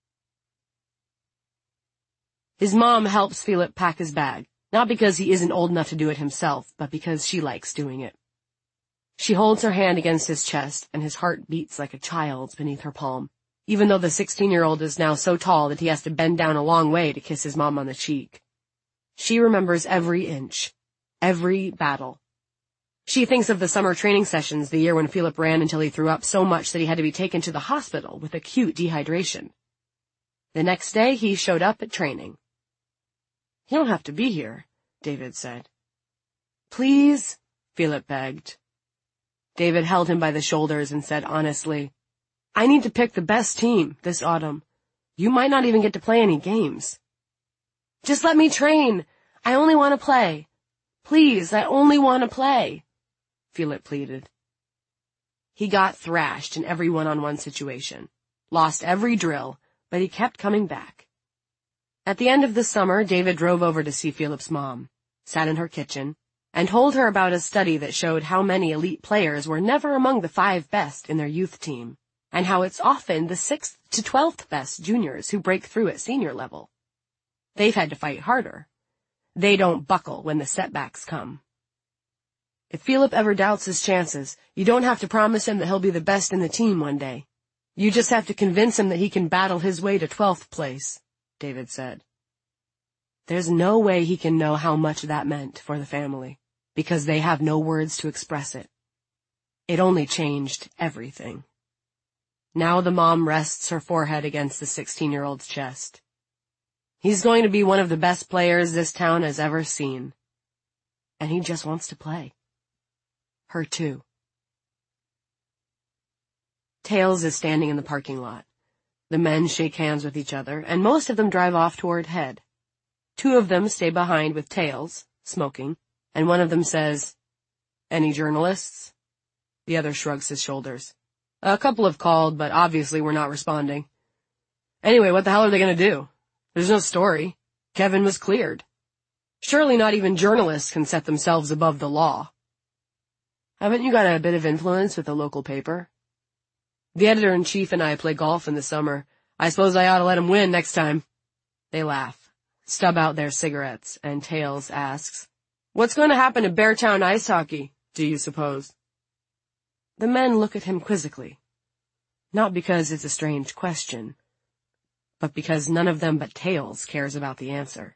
His mom helps Philip pack his bag, not because he isn't old enough to do it himself, but because she likes doing it. She holds her hand against his chest, and his heart beats like a child's beneath her palm, even though the sixteen-year-old is now so tall that he has to bend down a long way to kiss his mom on the cheek. She remembers every inch, every battle. She thinks of the summer training sessions the year when Philip ran until he threw up so much that he had to be taken to the hospital with acute dehydration. The next day he showed up at training. "You don't have to be here," David said. "Please," Philip begged. David held him by the shoulders and said honestly, "I need to pick the best team this autumn. You might not even get to play any games." "Just let me train. I only want to play. Please, I only want to play," Philip pleaded. He got thrashed in every one-on-one situation, lost every drill, but he kept coming back. At the end of the summer, David drove over to see Philip's mom, sat in her kitchen, and told her about a study that showed how many elite players were never among the five best in their youth team, and how it's often the sixth to twelfth best juniors who break through at senior level. They've had to fight harder. They don't buckle when the setbacks come. If Philip ever doubts his chances, you don't have to promise him that he'll be the best in the team one day. You just have to convince him that he can battle his way to twelfth place, David said. There's no way he can know how much that meant for the family, because they have no words to express it. It only changed everything. Now the mom rests her forehead against the sixteen-year-old's chest. He's going to be one of the best players this town has ever seen. And he just wants to play. Her too. Tails is standing in the parking lot. The men shake hands with each other, and most of them drive off toward Head. Two of them stay behind with Tails, smoking, and one of them says, "Any journalists?" The other shrugs his shoulders. "A couple have called, but obviously we're not responding. Anyway, what the hell are they gonna do? There's no story. Kevin was cleared. Surely not even journalists can set themselves above the law." "Haven't you got a bit of influence with the local paper?" "The editor-in-chief and I play golf in the summer. I suppose I ought to let him win next time." They laugh, stub out their cigarettes, and Tails asks, "What's going to happen to Beartown ice hockey, do you suppose?" The men look at him quizzically, not because it's a strange question, but because none of them but Tails cares about the answer.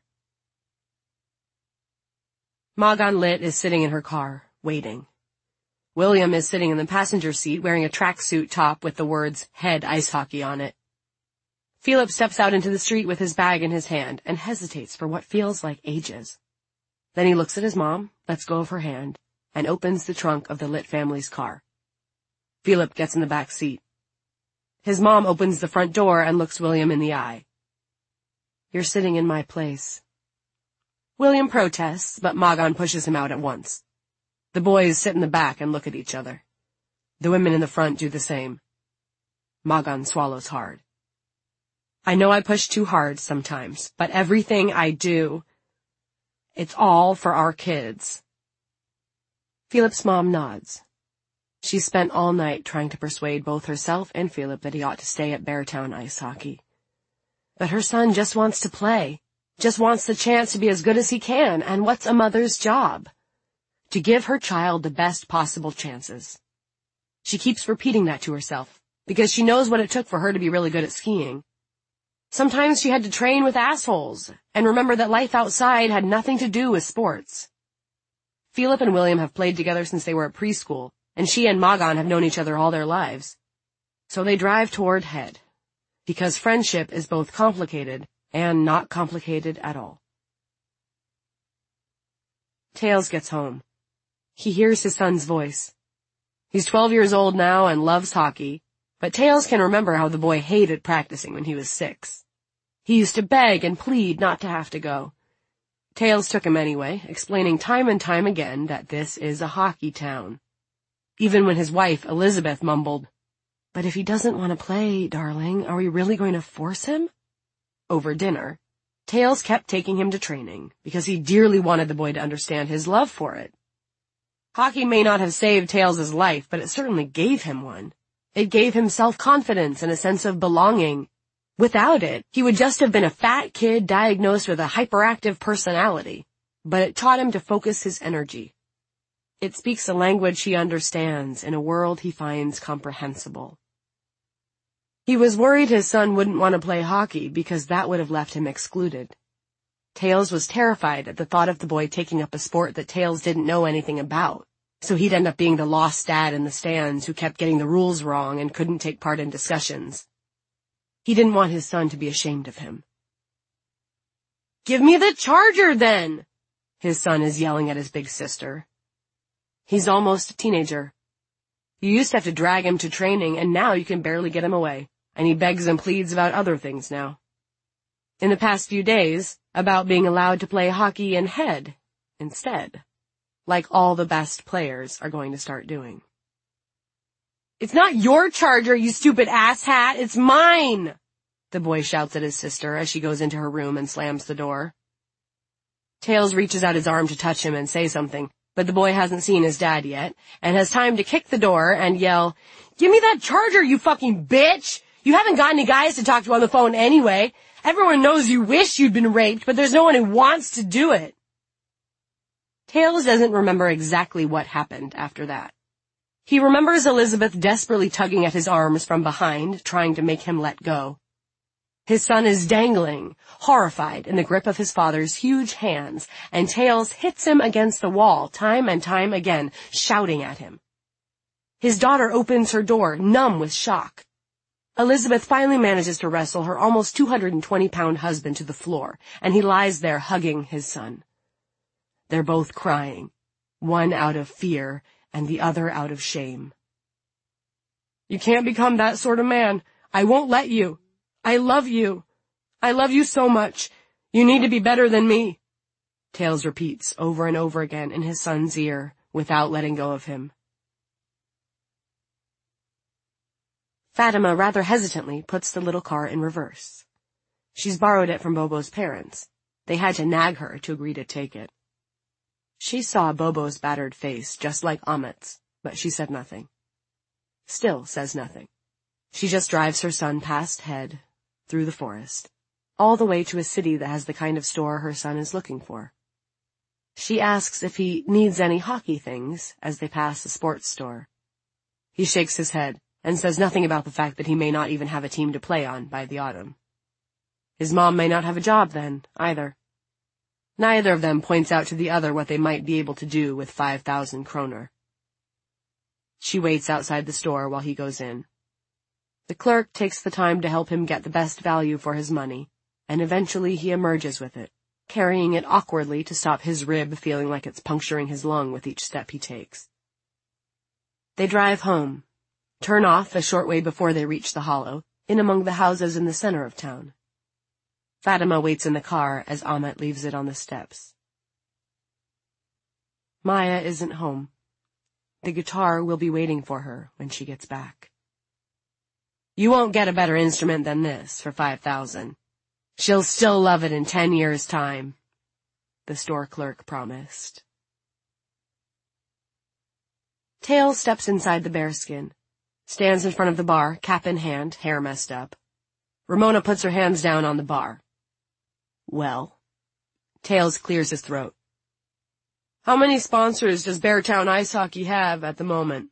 Magan Lit is sitting in her car, waiting. William is sitting in the passenger seat wearing a tracksuit top with the words Head Ice Hockey on it. Philip steps out into the street with his bag in his hand and hesitates for what feels like ages. Then he looks at his mom, lets go of her hand, and opens the trunk of the Lit family's car. Philip gets in the back seat. His mom opens the front door and looks William in the eye. "You're sitting in my place." William protests, but Magan pushes him out at once. The boys sit in the back and look at each other. The women in the front do the same. Magan swallows hard. "I know I push too hard sometimes, but everything I do, it's all for our kids." Philip's mom nods. She spent all night trying to persuade both herself and Philip that he ought to stay at Beartown ice hockey. But her son just wants to play, just wants the chance to be as good as he can, and what's a mother's job? To give her child the best possible chances. She keeps repeating that to herself, because she knows what it took for her to be really good at skiing. Sometimes she had to train with assholes, and remember that life outside had nothing to do with sports. Philip and William have played together since they were at preschool, and she and Magan have known each other all their lives. So they drive toward Head, because friendship is both complicated and not complicated at all. Tails gets home. He hears his son's voice. He's twelve years old now and loves hockey, but Tails can remember how the boy hated practicing when he was six. He used to beg and plead not to have to go. Tails took him anyway, explaining time and time again that this is a hockey town. Even when his wife, Elizabeth, mumbled, "But if he doesn't want to play, darling, are we really going to force him?" Over dinner, Tails kept taking him to training, because he dearly wanted the boy to understand his love for it. Hockey may not have saved Tails' life, but it certainly gave him one. It gave him self-confidence and a sense of belonging. Without it, he would just have been a fat kid diagnosed with a hyperactive personality. But it taught him to focus his energy. It speaks a language he understands in a world he finds comprehensible. He was worried his son wouldn't want to play hockey because that would have left him excluded. Tails was terrified at the thought of the boy taking up a sport that Tails didn't know anything about, so he'd end up being the lost dad in the stands who kept getting the rules wrong and couldn't take part in discussions. He didn't want his son to be ashamed of him. "Give me the charger, then!" his son is yelling at his big sister. He's almost a teenager. You used to have to drag him to training, and now you can barely get him away, and he begs and pleads about other things now. In the past few days, about being allowed to play hockey in Head instead, like all the best players are going to start doing. "It's not your charger, you stupid asshat, it's mine!" the boy shouts at his sister as she goes into her room and slams the door. Tails reaches out his arm to touch him and say something, but the boy hasn't seen his dad yet, and has time to kick the door and yell, "Give me that charger, you fucking bitch! You haven't got any guys to talk to on the phone anyway. Everyone knows you wish you'd been raped, but there's no one who wants to do it." Tails doesn't remember exactly what happened after that. He remembers Elizabeth desperately tugging at his arms from behind, trying to make him let go. His son is dangling, horrified, in the grip of his father's huge hands, and Tails hits him against the wall time and time again, shouting at him. His daughter opens her door, numb with shock. Elizabeth finally manages to wrestle her almost two hundred twenty pound husband to the floor, and he lies there hugging his son. They're both crying, one out of fear and the other out of shame. "You can't become that sort of man. I won't let you. I love you. I love you so much. You need to be better than me," Tails repeats over and over again in his son's ear without letting go of him. Fatima rather hesitantly puts the little car in reverse. She's borrowed it from Bobo's parents. They had to nag her to agree to take it. She saw Bobo's battered face just like Amit's, but she said nothing. Still says nothing. She just drives her son past Head, through the forest, all the way to a city that has the kind of store her son is looking for. She asks if he needs any hockey things as they pass a sports store. He shakes his head and says nothing about the fact that he may not even have a team to play on by the autumn. His mom may not have a job then, either. Neither of them points out to the other what they might be able to do with five thousand kroner. She waits outside the store while he goes in. The clerk takes the time to help him get the best value for his money, and eventually he emerges with it, carrying it awkwardly to stop his rib feeling like it's puncturing his lung with each step he takes. They drive home, turn off a short way before they reach the hollow, in among the houses in the center of town. Fatima waits in the car as Amit leaves it on the steps. Maya isn't home. The guitar will be waiting for her when she gets back. "You won't get a better instrument than this for five thousand. She'll still love it in ten years' time," the store clerk promised. Tails steps inside the bearskin, stands in front of the bar, cap in hand, hair messed up. Ramona puts her hands down on the bar. "Well?" Tails clears his throat. "How many sponsors does Beartown Ice Hockey have at the moment?"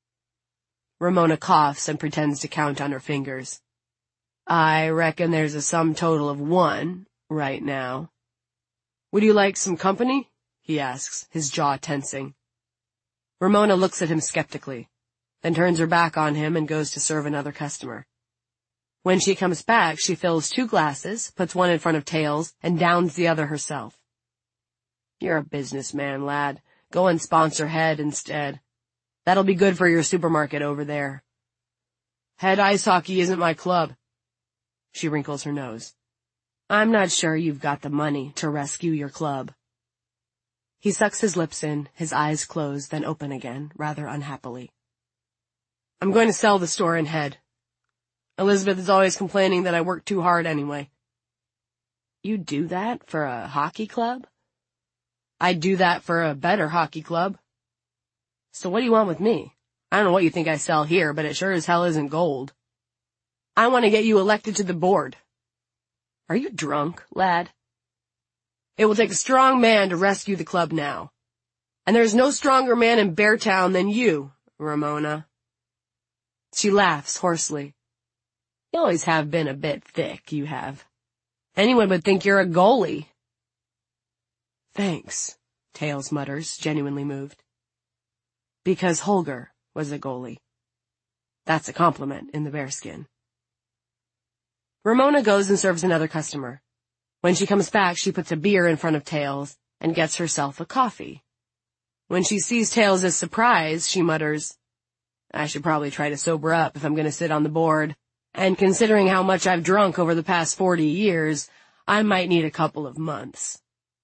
Ramona coughs and pretends to count on her fingers. "I reckon there's a sum total of one, right now." "Would you like some company?" he asks, his jaw tensing. Ramona looks at him skeptically, then turns her back on him and goes to serve another customer. When she comes back, she fills two glasses, puts one in front of Tails, and downs the other herself. "You're a businessman, lad. Go and sponsor Head instead. That'll be good for your supermarket over there." "Head Ice Hockey isn't my club." She wrinkles her nose. "I'm not sure you've got the money to rescue your club." He sucks his lips in, his eyes close, then open again, rather unhappily. "I'm going to sell the store in Head. Elizabeth is always complaining that I work too hard anyway." "You do that for a hockey club?" "I'd do that for a better hockey club." "So what do you want with me? I don't know what you think I sell here, but it sure as hell isn't gold." "I want to get you elected to the board." "Are you drunk, lad?" "It will take a strong man to rescue the club now. And there's no stronger man in Beartown than you, Ramona." She laughs hoarsely. "You always have been a bit thick, you have. Anyone would think you're a goalie." "Thanks," Tails mutters, genuinely moved. Because Holger was a goalie. That's a compliment in the bearskin. Ramona goes and serves another customer. When she comes back, she puts a beer in front of Tails and gets herself a coffee. When she sees Tails' surprise, she mutters, "I should probably try to sober up if I'm going to sit on the board, and considering how much I've drunk over the past forty years, I might need a couple of months."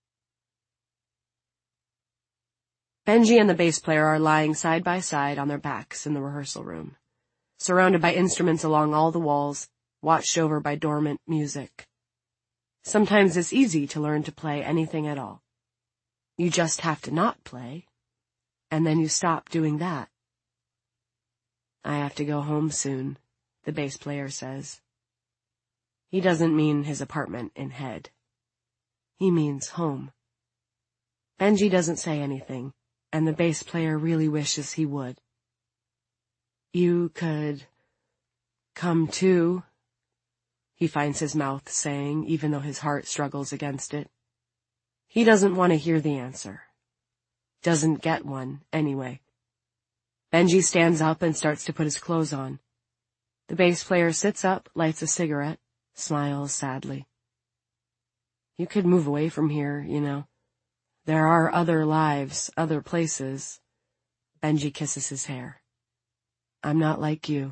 Benji and the bass player are lying side by side on their backs in the rehearsal room, surrounded by instruments along all the walls, watched over by dormant music. Sometimes it's easy to learn to play anything at all. You just have to not play, and then you stop doing that. "I have to go home soon," the bass player says. He doesn't mean his apartment in Head. He means home. Benji doesn't say anything, and the bass player really wishes he would. "You could come too," he finds his mouth saying, even though his heart struggles against it. He doesn't want to hear the answer. Doesn't get one, anyway. Benji stands up and starts to put his clothes on. The bass player sits up, lights a cigarette, smiles sadly. You could move away from here, you know. There are other lives, other places. Benji kisses his hair. I'm not like you.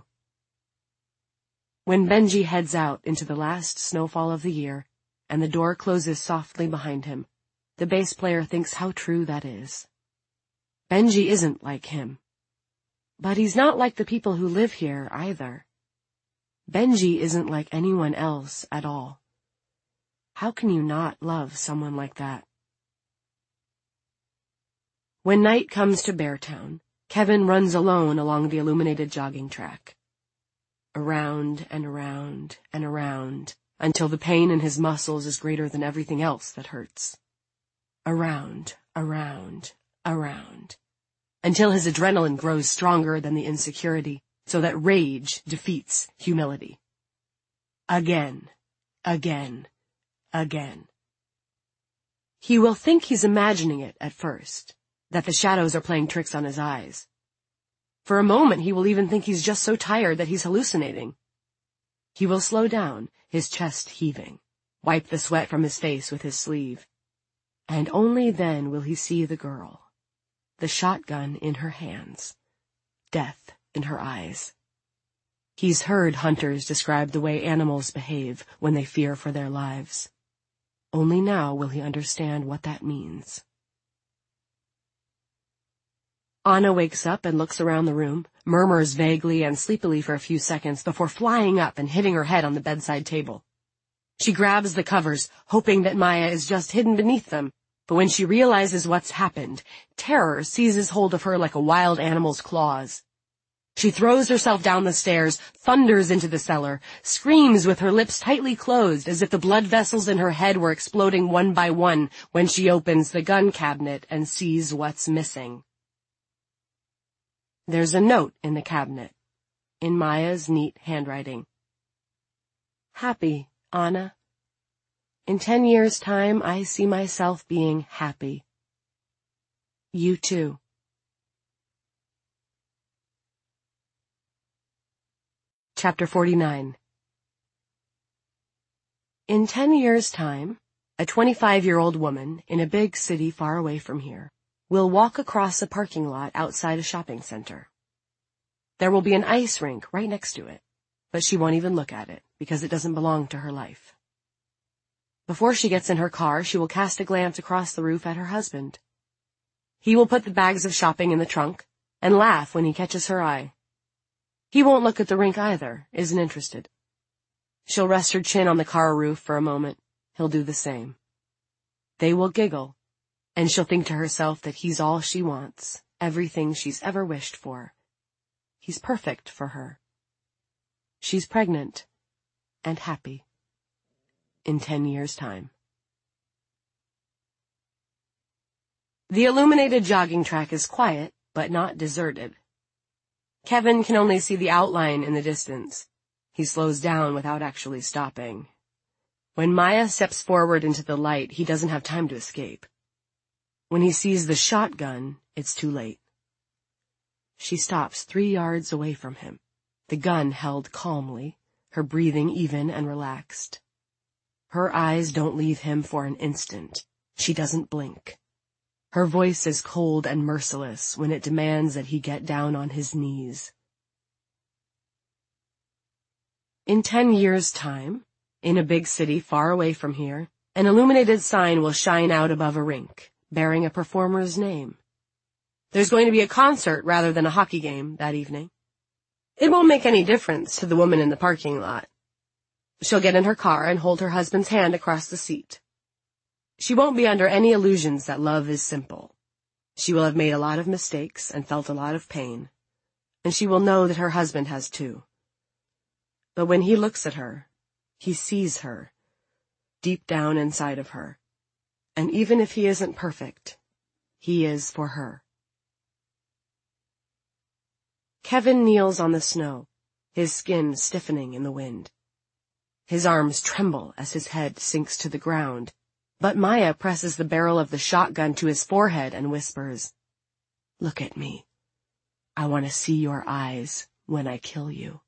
When Benji heads out into the last snowfall of the year, and the door closes softly behind him, the bass player thinks how true that is. Benji isn't like him. But he's not like the people who live here, either. Benji isn't like anyone else at all. How can you not love someone like that? When night comes to Beartown, Kevin runs alone along the illuminated jogging track. Around and around and around, until the pain in his muscles is greater than everything else that hurts. Around, around, around, until his adrenaline grows stronger than the insecurity, so that rage defeats humility. Again, again, again. He will think he's imagining it at first, that the shadows are playing tricks on his eyes. For a moment he will even think he's just so tired that he's hallucinating. He will slow down, his chest heaving, wipe the sweat from his face with his sleeve. And only then will he see the girl, the shotgun in her hands, death in her eyes. He's heard hunters describe the way animals behave when they fear for their lives. Only now will he understand what that means. Anna wakes up and looks around the room, murmurs vaguely and sleepily for a few seconds before flying up and hitting her head on the bedside table. She grabs the covers, hoping that Maya is just hidden beneath them, but when she realizes what's happened, terror seizes hold of her like a wild animal's claws. She throws herself down the stairs, thunders into the cellar, screams with her lips tightly closed as if the blood vessels in her head were exploding one by one when she opens the gun cabinet and sees what's missing. There's a note in the cabinet, in Maya's neat handwriting. Happy, Anna. In ten years' time, I see myself being happy. You too. Chapter forty-nine. In ten years' time, a twenty-five-year-old woman in a big city far away from here will walk across a parking lot outside a shopping center. There will be an ice rink right next to it, but she won't even look at it because it doesn't belong to her life. Before she gets in her car, she will cast a glance across the roof at her husband. He will put the bags of shopping in the trunk and laugh when he catches her eye. He won't look at the rink either, isn't interested. She'll rest her chin on the car roof for a moment. He'll do the same. They will giggle, and she'll think to herself that he's all she wants, everything she's ever wished for. He's perfect for her. She's pregnant and happy. In ten years' time. The illuminated jogging track is quiet, but not deserted. Kevin can only see the outline in the distance. He slows down without actually stopping. When Maya steps forward into the light, he doesn't have time to escape. When he sees the shotgun, it's too late. She stops three yards away from him, the gun held calmly, her breathing even and relaxed. Her eyes don't leave him for an instant. She doesn't blink. Her voice is cold and merciless when it demands that he get down on his knees. In ten years' time, in a big city far away from here, an illuminated sign will shine out above a rink, bearing a performer's name. There's going to be a concert rather than a hockey game that evening. It won't make any difference to the woman in the parking lot. She'll get in her car and hold her husband's hand across the seat. She won't be under any illusions that love is simple. She will have made a lot of mistakes and felt a lot of pain, and she will know that her husband has too. But when he looks at her, he sees her, deep down inside of her, and even if he isn't perfect, he is for her. Kevin kneels on the snow, his skin stiffening in the wind. His arms tremble as his head sinks to the ground, but Maya presses the barrel of the shotgun to his forehead and whispers, "Look at me. I want to see your eyes when I kill you."